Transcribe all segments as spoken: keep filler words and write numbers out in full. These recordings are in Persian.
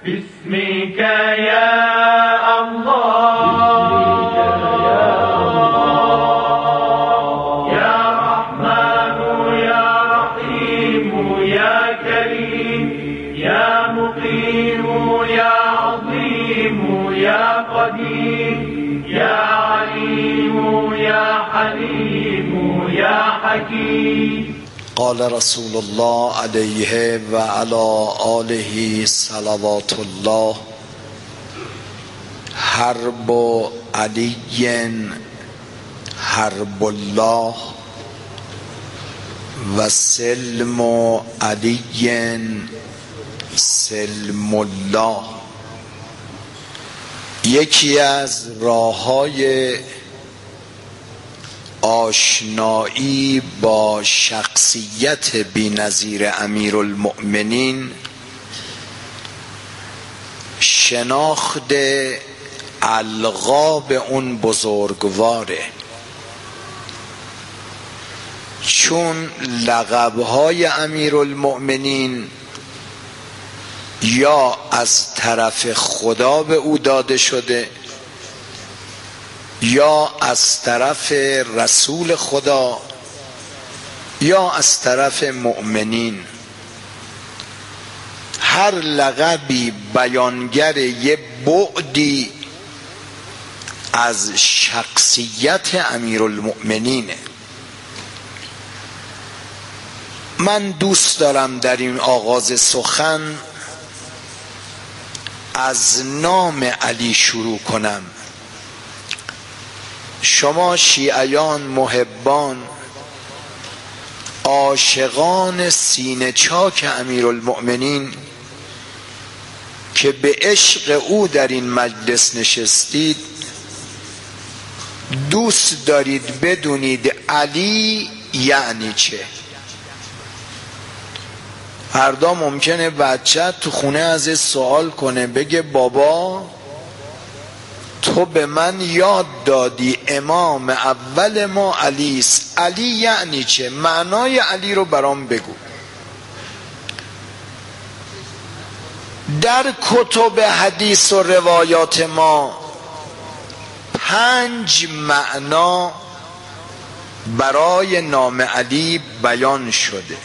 باسمك يا الله يا رحمن يا رحيم يا كريم يا مقيم يا عظيم يا قدير يا عليم يا حليم يا حكيم. قال رسول الله علیه و علی آله صلوات الله: حرب علی حرب الله و سلم علی سلم الله. یکی از راه‌های آشنایی با شخصیت بی‌نظیر امیرالمؤمنین شناخت القاب اون بزرگواره، چون لقب‌های امیرالمؤمنین یا از طرف خدا به او داده شده یا از طرف رسول خدا یا از طرف مؤمنین. هر لقبی بیانگر یه بعدی از شخصیت امیرالمؤمنینه. من دوست دارم در این آغاز سخن از نام علی شروع کنم. شما شیعیان، محبان، عاشقان سینه چاک امیرالمؤمنین که به عشق او در این مجلس نشستید، دوست دارید بدونید علی یعنی چه. فردا ممکنه بچه تو خونه از سوال کنه، بگه بابا تو به من یاد دادی امام اول ما علی است، علی یعنی چه؟ معنای علی رو برام بگو. در کتب حدیث و روایات ما پنج معنا برای نام علی بیان شده.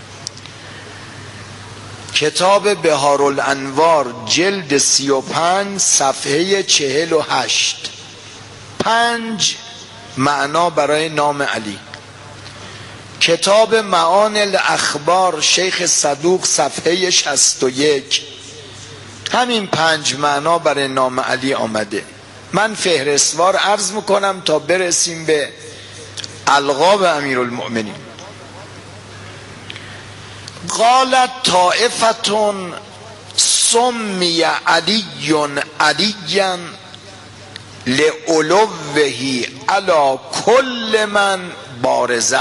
کتاب بهارالانوار جلد سی و پنج صفحه چهل و هشت، پنج معنا برای نام علی. کتاب معانی الاخبار شیخ صدوق صفحه شصت و یک، همین پنج معنا برای نام علی آمده. من فهرستوار عرض میکنم تا برسیم به القاب امیرالمؤمنین. قالت طائفتون سمی علی علیا لعلوه علی کل من بارزه.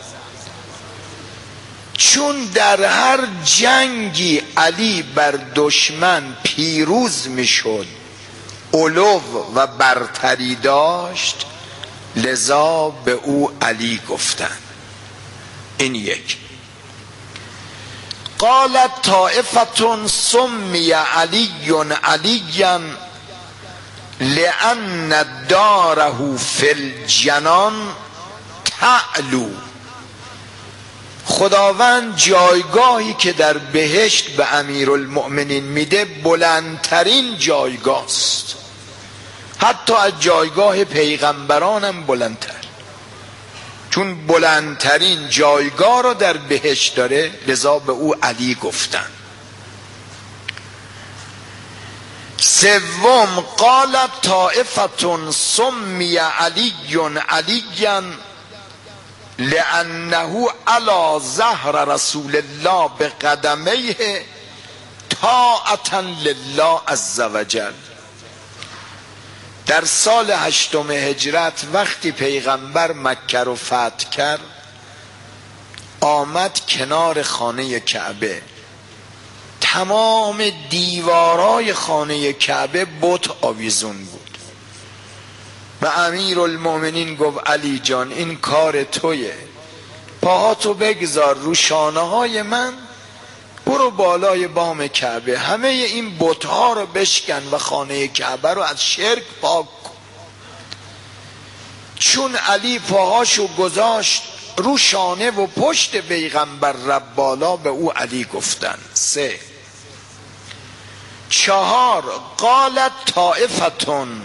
چون در هر جنگی علی بر دشمن پیروز میشد، علو و برتری داشت، لذا به او علی گفتند. این یک. قالت طائفتون سمی علی علیا لأن داره فی الجنان تعلو. خداوند جایگاهی که در بهشت به امیرالمؤمنین میده بلندترین جایگاه است، حتی از جایگاه پیغمبرانم بلندتر، چون بلندترین جایگاه رو در بهشت داره، لذا به او علی گفتن. سوم قالت طائفتون سمی علی علیا لأنه علی ظهر رسول الله بقدمیه طاعة لله عز وجل. در سال هشتم هجرت وقتی پیغمبر مکه رو فتح کرد، آمد کنار خانه کعبه. تمام دیوارای خانه کعبه بت آویزون بود و امیرالمؤمنین گفت علی جان این کار تویه، پاهاتو بگذار رو شانه های من، برو بالای بام کعبه، همه این بت‌ها رو بشکن و خانه کعبه رو از شرک پاک کن. چون علی پاهاشو گذاشت رو شانه و پشت پیغمبر رب بالا، به او علی گفتن. سه. چهار. قالت طائفتون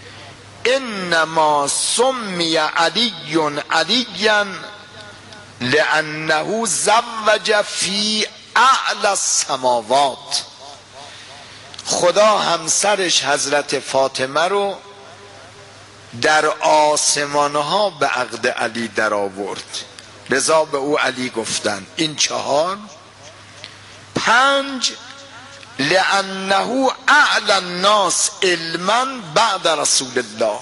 انما سمی علی علیا لانه زوج فی اعلی السماوات. خدا همسرش حضرت فاطمه رو در آسمانها به عقد علی در آورد، لذا به او علی گفتن. این چهار. پنج. لانه اعلی الناس علما بعد رسول الله.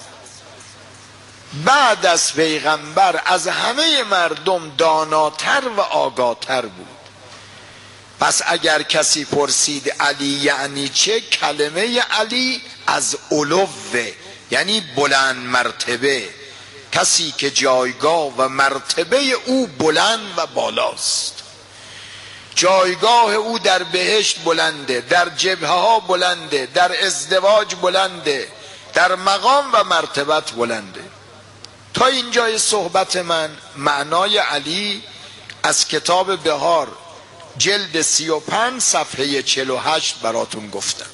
بعد از پیغمبر از همه مردم داناتر و آگاتر بود. پس اگر کسی پرسید علی یعنی چه، کلمه علی از علوه، یعنی بلند مرتبه، کسی که جایگاه و مرتبه او بلند و بالاست. جایگاه او در بهشت بلنده، در جبهه ها بلنده، در ازدواج بلنده، در مقام و مرتبت بلنده. تا اینجای صحبت من معنای علی از کتاب بهار جلد سی و پنج صفحه چهل و هشت براتون گفتم.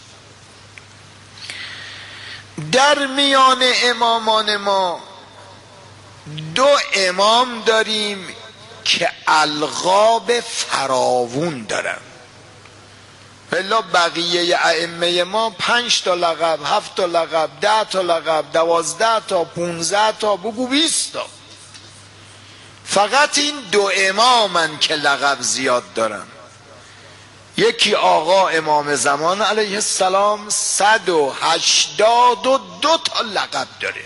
در میان امامان ما دو امام داریم که القاب فراوون دارن. بلا بقیه ائمه ما پنج تا لقب، هفت تا لقب، ده تا لقب، دوازده تا، پونزده تا، بگو بیست تا. فقط این دو امامن که لقب زیاد دارن. یکی آقا امام زمان علیه السلام صد و هشتاد و دو تا لقب داره.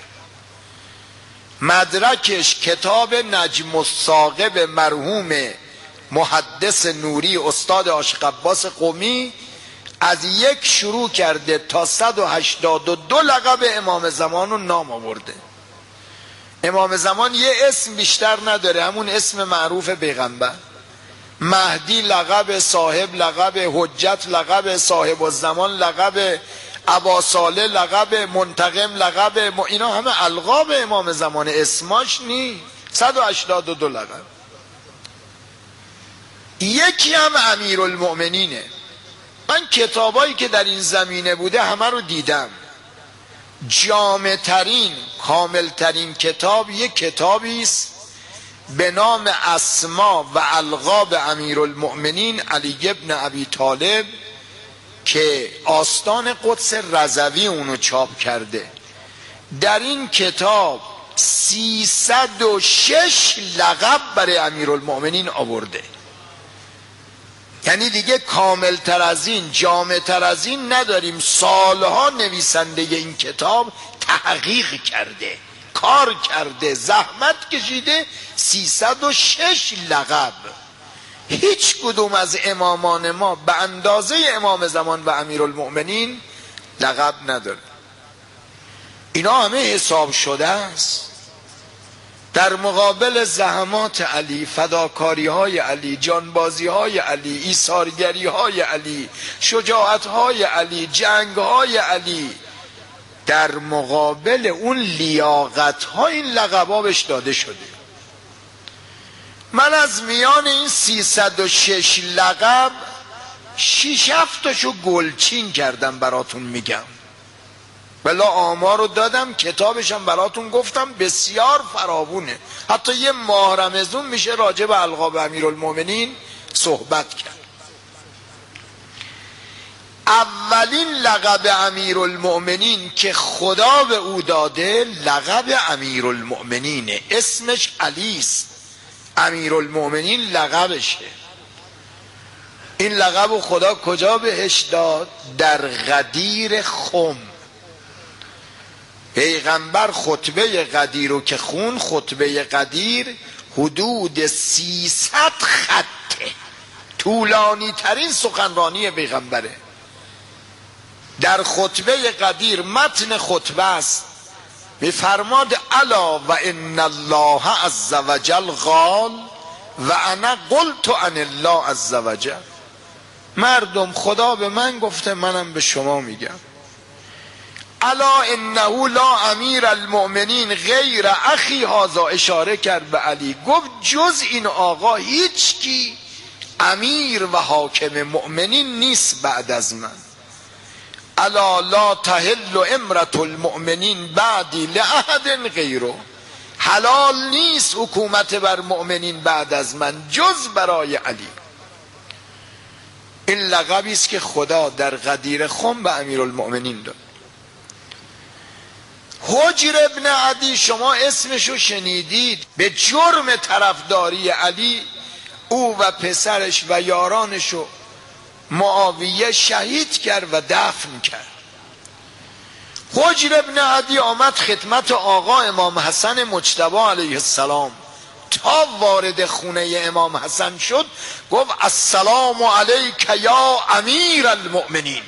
مدرکش کتاب نجم الثاقب مرحوم محدث نوری استاد عاشق عباس قمی از یک شروع کرده تا صد و هشتاد و دو لقب امام زمان رو نام آورده. امام زمان یه اسم بیشتر نداره، همون اسم معروف پیغمبر. مهدی لقب، صاحب لقب، حجت لقب، صاحب الزمان لقب، ابا صالح لقب، منتقم لقب، اینا همه القاب امام زمان، اسماش نی. صد و هشتاد و دو لقب. یکی هم امیرالمؤمنینه. من کتابایی که در این زمینه بوده همه رو دیدم. جامع ترین، کامل ترین کتاب یک کتابی است به نام اسما و القاب امیرالمؤمنین علی ابن ابی طالب که آستان قدس رضوی اونو چاپ کرده. در این کتاب سیصد و شش لقب برای امیرالمؤمنین آورده. یعنی دیگه کامل تر از این، جامع تر از این نداریم. سالها نویسنده این کتاب تحقیق کرده، کار کرده، زحمت کشیده. سیصد و شش لقب. هیچ کدوم از امامان ما به اندازه امام زمان و امیرالمؤمنین لقب نداره. اینا همه حساب شده است. در مقابل زحمات علی، فداکاری های علی، جانبازی های علی، ایثارگری های علی، شجاعت های علی، جنگ های علی، در مقابل اون لیاقت ها این لقبا بهش داده شده. من از میان این سیصد و شش لقب شیش هفتاشو گلچین کردم براتون میگم. بلا آمار رو دادم، کتابشم براتون گفتم، بسیار فراوونه. حتی یه ماه رمضان میشه راجع به القاب امیرالمؤمنین صحبت کرد. اولین لقب امیرالمؤمنین که خدا به او داده لقب امیرالمؤمنینه. اسمش علی است، امیرالمؤمنین لقبشه. این لقب خدا کجا بهش داد؟ در غدیر خم. پیغمبر خطبه غدیر رو که خون، خطبه غدیر حدود سیصد خطه، طولانی ترین سخنرانی پیغمبره. در خطبه غدیر متن خطبه است، میفرماد الا و ان الله عز وجل قال و انا قلت عن الله عز وجل. مردم خدا به من گفته، منم به شما میگم. الا انه لا امیر المؤمنین غیر اخی هذا، اشاره کرد به علی، گفت جز این آقا هیچ کی امیر و حاکم مؤمنین نیست بعد از من. الا لا تحل امرة المؤمنین بعدی لاحد غیره، حلال نیست حکومت بر مؤمنین بعد از من جز برای علی. این لقبی است که خدا در غدیر خم به امیرالمؤمنین داد. حجر ابن عدی شما اسمشو شنیدید، به جرم طرفداری علی او و پسرش و یارانشو معاویه شهید کرد و دفن کرد. حجر ابن عدی آمد خدمت آقا امام حسن مجتبی علیه السلام، تا وارد خونه امام حسن شد گفت السلام علیک یا امیر المؤمنین.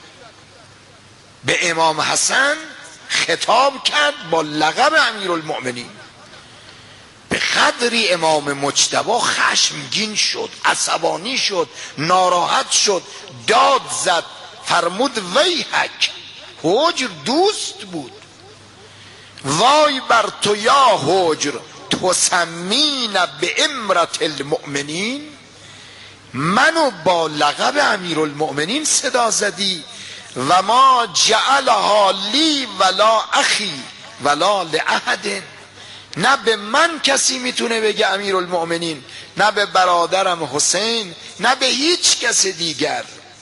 به امام حسن خطاب کرد با لقب امیرالمؤمنین. به قدری امام مجتبی خشمگین شد، عصبانی شد، ناراحت شد، داد زد، فرمود ویحک. حجر دوست بود. وای بر تو یا حجر تسمین به امرة المؤمنین، منو با لقب امیرالمؤمنین صدا زدی و ما جعلها لی ولا اخی ولا لاحد. نه به من کسی میتونه بگه امیرالمؤمنین، نه به برادرم حسین، نه به هیچ کس دیگر.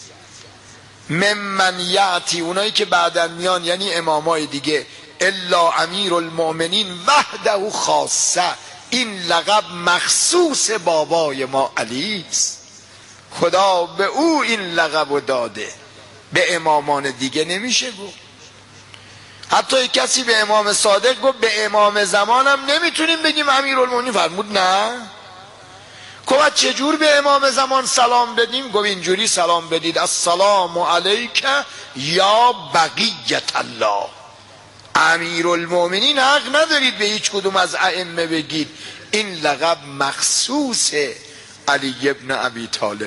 ممن یعتی، اونایی که بعدن میان یعنی امامای دیگه، الا امیرالمؤمنین وحده خاصه، این لقب مخصوص بابای ما علی است. خدا به او این لقب داده، به امامان دیگه نمیشه گفت. حتی کسی به امام صادق گفت به امام زمانم نمیتونیم بگیم امیرالمؤمنین، فرمود نه. گفت چجور به امام زمان سلام بدیم؟ گفت اینجوری سلام بدید السلام علیک یا بقیت الله. امیرالمؤمنین حق ندارید به هیچ کدوم از ائمه بگید، این لقب مخصوص علی ابن ابی طالب.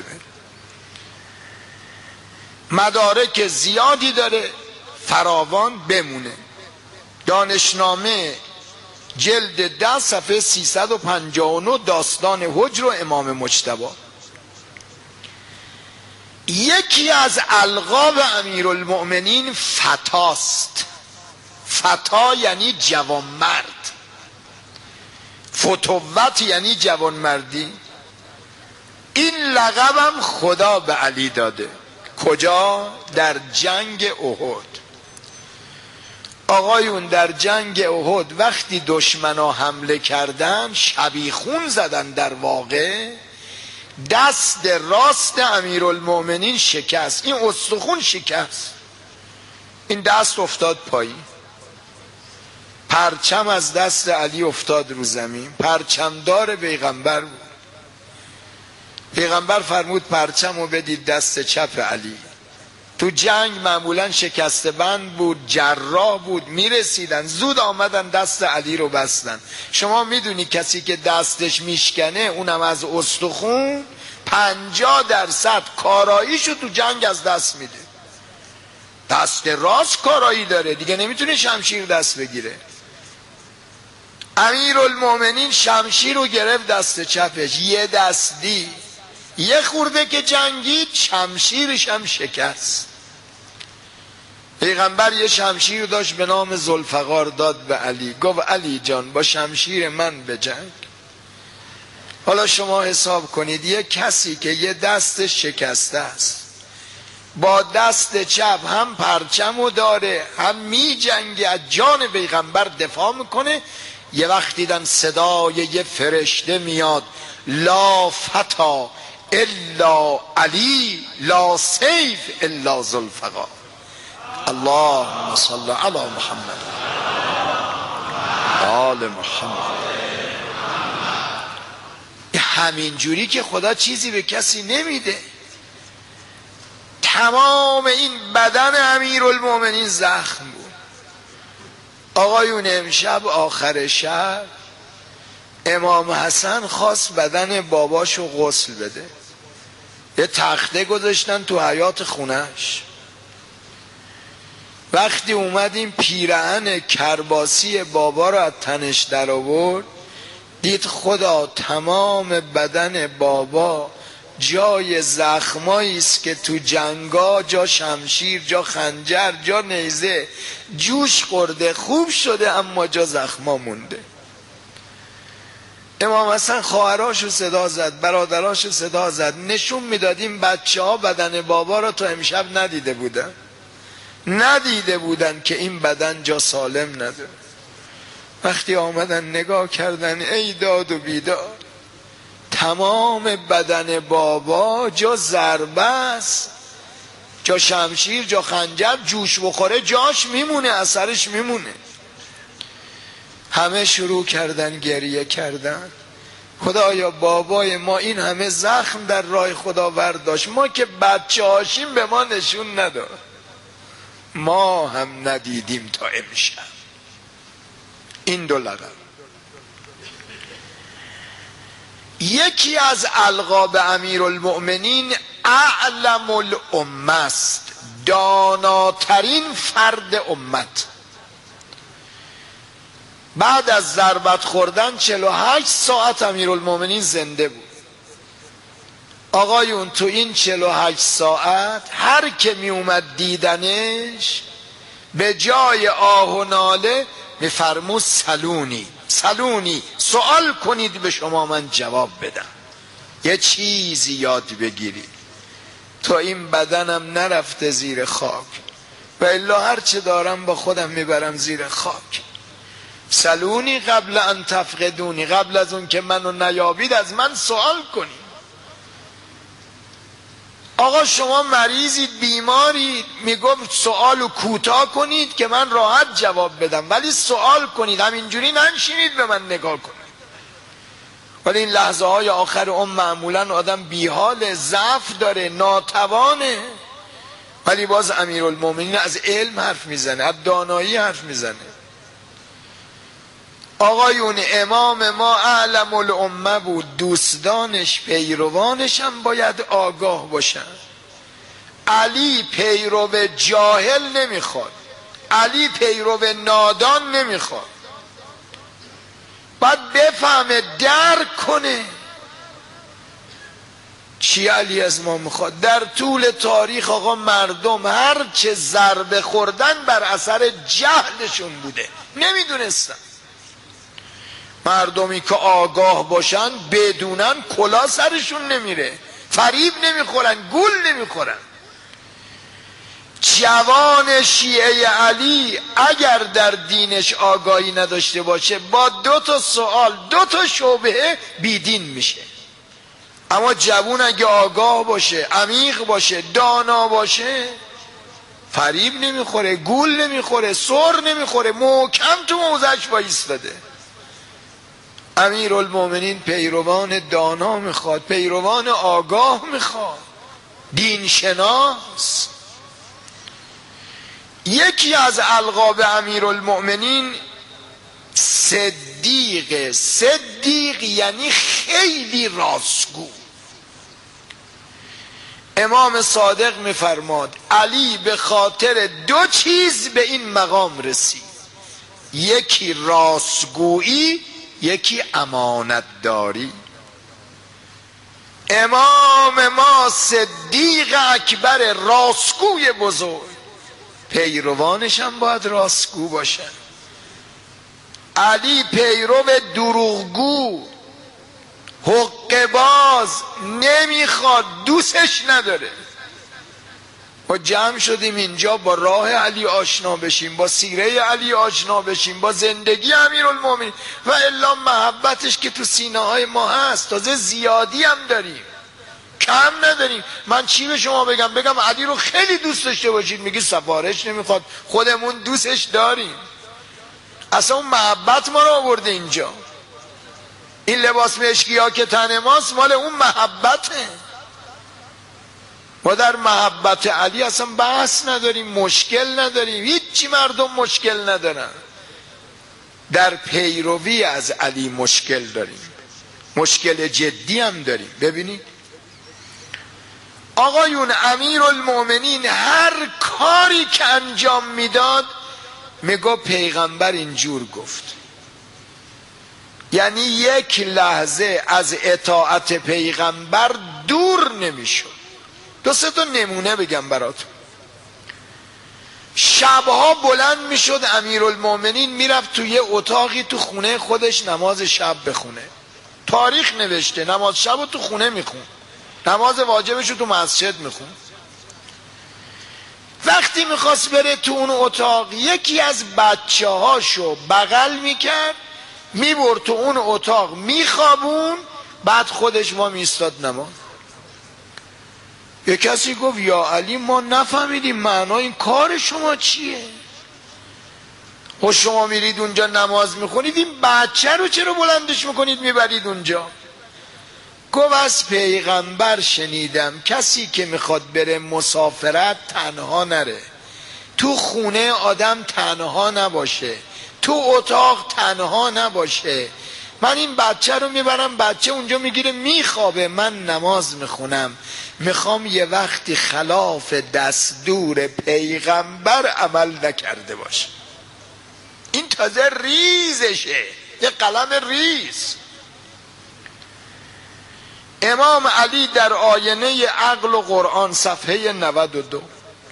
مدارک زیادی داره، فراوان بمونه. دانشنامه جلد ده صفحه سیصد و پنجاه و نه داستان حجر و امام مجتبی. یکی از القاب امیرالمؤمنین فتاست. فتا یعنی جوانمرد، فتوت یعنی جوانمردی. این لقبم خدا به علی داده. کجا؟ در جنگ احد. آقایون در جنگ احد وقتی دشمنا حمله کردن، شبیخون زدن، در واقع دست راست امیرالمؤمنین شکست، این استخون شکست، این دست افتاد پایین. پرچم از دست علی افتاد رو زمین، پرچمدار پیغمبر بود. پیغمبر فرمود پرچمو بدید دست چپ علی. تو جنگ معمولا شکسته بند بود، جراح بود، میرسیدن زود آمدن دست علی رو بستن. شما میدونی کسی که دستش میشکنه اونم از استخون، پنجاه درصد کاراییشو تو جنگ از دست میده. دست راست کارایی داره دیگه، نمیتونه شمشیر دست بگیره. امیرالمؤمنین شمشیر رو گرفت دست چپش، یه دستی، یه خورده که جنگید شمشیرش هم شکست. پیغمبر یه شمشیر داشت به نام ذوالفقار، داد به علی، گفت علی جان با شمشیر من بجنگ. حالا شما حساب کنید یه کسی که یه دست شکسته است با دست چپ هم پرچمو داره هم می جنگه، از جان پیغمبر دفاع میکنه. یه وقت دیدن صدای یه فرشته میاد لا فتا الا علی لا سیف الا ذوالفقار. اللهم صل علی محمد آل محمد. همین جوری که خدا چیزی به کسی نمیده. تمام این بدن امیرالمؤمنین زخم بود. آقایون امشب آخر شب امام حسن خواست بدن باباشو غسل بده. یه تخته گذاشتن تو حیاط خونش. وقتی اومدیم پیرهن کرباسی بابا رو از تنش در آورد، دید خدا تمام بدن بابا جای زخمایی است که تو جنگا جا شمشیر، جا خنجر، جا نیزه جوش خورده، خوب شده اما جا زخما مونده. امام حسن خواهراشو صدا زد، برادراشو صدا زد، نشون میدادیم بچه ها بدن بابا رو تا امشب ندیده بودن ندیده بودن که این بدن جا سالم نداره. وقتی آمدن نگاه کردن، ای داد و بیداد، تمام بدن بابا جا ضربه است، جا شمشیر، جا خنجر، جوش بخوره جاش میمونه، اثرش میمونه. همه شروع کردن گریه کردن. خدایا بابای ما این همه زخم در راه خدا برداشت، ما که بچه هاشیم به ما نشون نداد، ما هم ندیدیم تا امشب. این دو لقب. یکی از القاب امیرالمؤمنین اعلم الامه است، داناترین فرد امت. بعد از ضربت خوردن چهل و هشت ساعت امیرالمؤمنین زنده بود. آقایون تو این چهل و هشت ساعت هر که می اومد دیدنش به جای آه و ناله میفرمود سلونی سلونی، سوال کنید به شما من جواب بدم، یه چیزی یاد بگیرید. تا این بدنم نرفته زیر خاک و الا هر چه دارم با خودم میبرم زیر خاک. سلونی قبل ان تفقدونی، قبل از اون که منو نیابید از من سوال کنید. آقا شما مریضید، بیمارید، میگم سوالو کوتاه کنید که من راحت جواب بدم، ولی سوال کنید، همینجوری ننشینید به من نگاه کنید. ولی این لحظه های آخر اون معمولا آدم بیحال، ضعف داره، ناتوانه، ولی باز امیرالمومنین از علم حرف میزنه، از دانایی حرف میزنه. آقایون امام ما اعلم الامه بود، دوستانش پیروانش هم باید آگاه باشن. علی پیرو جاهل نمیخواد، علی پیرو نادان نمیخواد، باید بفهمه، درک کنه چی علی از ما میخواد. در طول تاریخ آقا مردم هر چه ضربه خوردن بر اثر جهلشون بوده، نمیدونستن. مردمی که آگاه باشن بدونن کلا سرشون نمیره، فریب نمیخورن، گول نمیخورن. جوان شیعه علی اگر در دینش آگاهی نداشته باشه با دو تا سوال، دو تا شبهه بیدین میشه. اما جوان اگه آگاه باشه، عمیق باشه، دانا باشه، فریب نمیخوره، گول نمیخوره، سر نمیخوره، محکم تو موضعش وایستاده. امیرالمومنین پیروان دانا میخواد، پیروان آگاه میخواد، دین شناس. یکی از القاب امیرالمومنین صدیق. صدیق یعنی خیلی راستگو. امام صادق میفرماد علی به خاطر دو چیز به این مقام رسید، یکی راستگویی، یکی امانت داری. امام ما صدیق اکبر، راستگوی بزرگ، پیروانش هم باید راستگو باشن. علی پیرو دروغگو، حقه باز، نمیخواد، دوستش نداره. ما جمع شدیم اینجا با راه علی آشنا بشیم، با سیره علی آشنا بشیم، با زندگی امیرالمومنین، و الا محبتش که تو سینه های ما هست، تازه زیادی هم داریم، کم نداریم. من چی به شما بگم؟ بگم علی رو خیلی دوست داشته باشید، میگی سفارش نمیخواد، خودمون دوستش داریم. اصلا اون محبت ما رو آورده اینجا. این لباس مشکی ها که تن ماست مال اون محبته. ما در محبت علی اصلا بحث نداریم، مشکل نداریم، هیچی مردم مشکل ندارن. در پیروی از علی مشکل داریم، مشکل جدی هم داریم. ببینید آقایون امیر المؤمنین هر کاری که انجام میداد میگو پیغمبر اینجور گفت. یعنی یک لحظه از اطاعت پیغمبر دور نمیشد. دو سه تا نمونه بگم براتون. شبها بلند میشد امیرالمومنین میرفت توی یه اتاقی تو خونه خودش نماز شب بخونه. تاریخ نوشته نماز شب رو تو خونه میخون، نماز واجبش رو تو مسجد میخون. وقتی میخواست بره تو اون اتاق یکی از بچه هاشو بغل میکرد میبرد تو اون اتاق میخوابون، بعد خودش ما میستاد نماز. یه کسی گفت یا علی ما نفهمیدیم معنای این کار شما چیه؟ و شما میرید اونجا نماز میخونید، این بچه رو چرا بلندش میکنید میبرید اونجا؟ گفت از پیغمبر شنیدم کسی که میخواد بره مسافرت تنها نره، تو خونه آدم تنها نباشه، تو اتاق تنها نباشه. من این بچه رو میبرم، بچه اونجا میگیره میخوابه، من نماز میخونم، میخوام یه وقتی خلاف دستور پیغمبر عمل نکرده باشه. این تازه ریزشه، یه قلم ریز. امام علی در آینه عقل و قرآن صفحه نود و دو،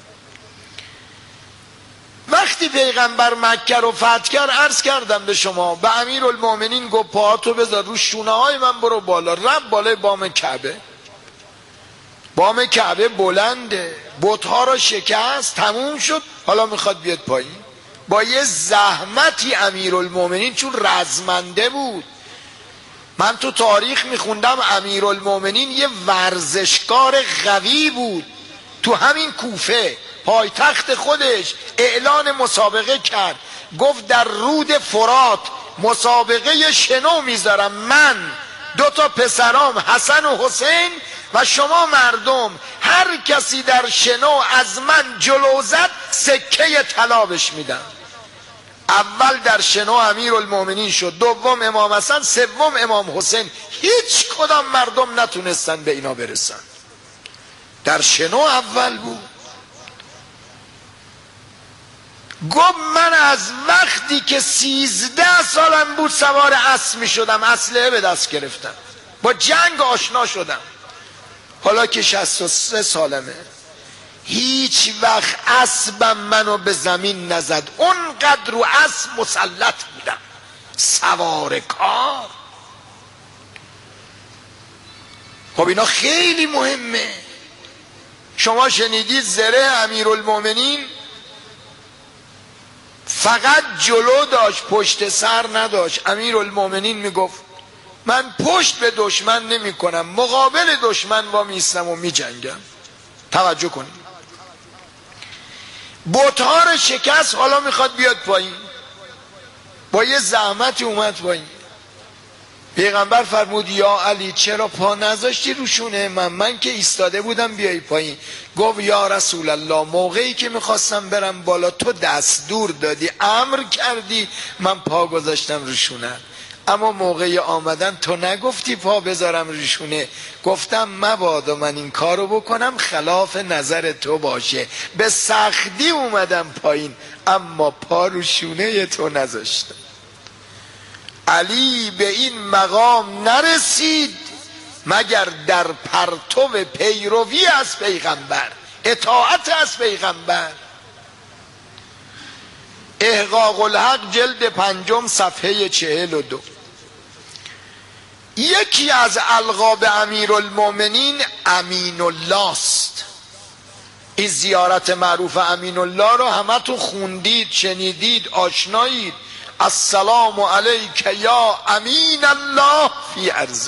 وقتی پیغمبر مکه رو فتح کرد عرض کردم به شما، به امیرالمومنین گفت پاهاتو بذار رو شونه های من برو بالا. رفت بالای بام کعبه، بام کعبه بلنده، بت‌ها رو شکست، تموم شد، حالا میخواد بیاد پایین. با یه زحمتی امیرالمومنین، چون رزمنده بود، من تو تاریخ میخوندم امیرالمومنین یه ورزشکار قوی بود، تو همین کوفه پایتخت خودش اعلان مسابقه کرد، گفت در رود فرات مسابقه شنو میذارم، من دو تا پسرام حسن و حسین و شما مردم، هر کسی در شنو از من جلو زد سکه طلا بهش میدم. اول در شنو امیرالمومنین شد، دوم امام حسن، سوم امام حسین. هیچ کدام مردم نتونستن به اینا برسن. در شنو اول بود. گفت من از وقتی که سیزده سالم بود سوار اسب می شدم، اسلحه به دست گرفتم، با جنگ آشنا شدم. حالا که شصت و سه سالمه هیچ وقت اسبم منو به زمین نزد، اونقدر رو اسب مسلط بودم، سوار کار. خب اینا خیلی مهمه. شما شنیدید زره امیرالمومنین فقط جلو داشت، پشت سر نداشت. امیرالمومنین میگفت من پشت به دشمن نمی کنم، مقابل دشمن وا میستم و می جنگم. توجه کنید، بت‌ها رو شکست، حالا میخواد بیاد پایین، با یه زحمتی اومد پایین. پیغمبر فرمود یا علی چرا پا نذاشتی روشونه من؟ من که ایستاده بودم بیای پایین. گفت یا رسول الله موقعی که میخواستم برم بالا تو دستور دادی، امر کردی، من پا گذاشتم روشونه، اما موقع آمدن تو نگفتی پا بذارم روشونه. گفتم مبادا من این کارو بکنم خلاف نظر تو باشه، به سختی اومدم پایین، اما پا روشونه تو نذاشتم. علی به این مقام نرسید مگر در پرتو پیروی از پیغمبر، اطاعت از پیغمبر. احقاق الحق جلد پنجم صفحه چهل و دو. یکی از القاب امیرالمومنین امین الله است. این زیارت معروف امین الله رو همه تو خوندید، شنیدید، آشنایید. السلام علیک یا امین الله فی ارضه.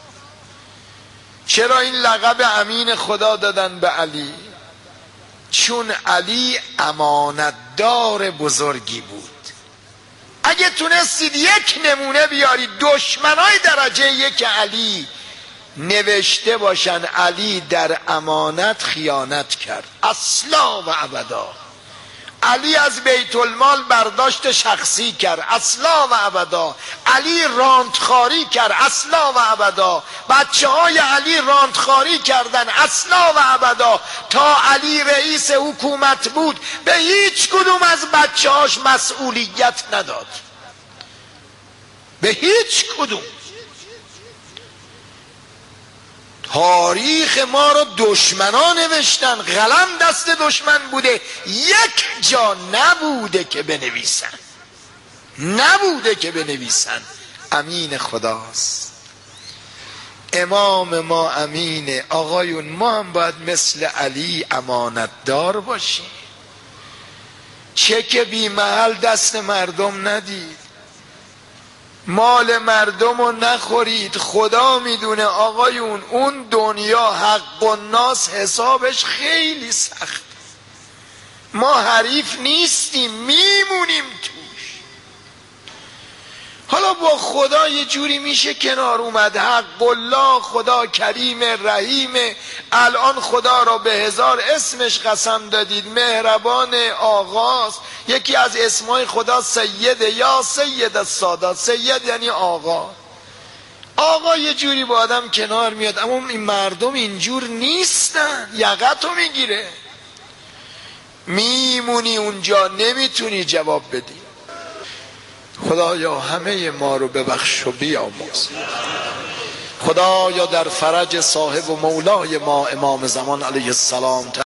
چرا این لقب امین خدا دادن به علی؟ چون علی امانتدار بزرگی بود. اگه تونستید یک نمونه بیارید دشمنای درجه یک علی نوشته باشن علی در امانت خیانت کرد اصلا و ابدا. علی از بیت المال برداشت شخصی کرد اصلا و ابدا. علی راندخاری کرد اصلا و ابدا. بچه های علی راندخاری کردن اصلا و ابدا. تا علی رئیس حکومت بود به هیچ کدوم از بچه هاش مسئولیت نداد، به هیچ کدوم. تاریخ ما رو دشمنان نوشتن، قلم دست دشمن بوده، یک جا نبوده که بنویسن، نبوده که بنویسن. امین خداست، امام ما امینه. آقایون ما هم باید مثل علی امانت دار باشیم. چک بی محل دست مردم ندید، مال مردم رو نخورید. خدا میدونه آقایون اون دنیا حق الناس حسابش خیلی سخت. ما حریف نیستیم، میمونیم توش. حالا با خدا یه جوری میشه کنار اومد. حق الله، خدا کریم رحیم. الان خدا را به هزار اسمش قسم دادید، مهربان آغاست. یکی از اسمای خدا سیده، یا سید السادات. سید یعنی آقا. آقا یه جوری با آدم کنار میاد، اما این مردم اینجور نیستن، یقتو میگیره. میمونی اونجا، نمیتونی جواب بدی. خدایا همه ما رو ببخش و بیامرز. خدایا در فرج صاحب و مولای ما امام زمان علیه السلام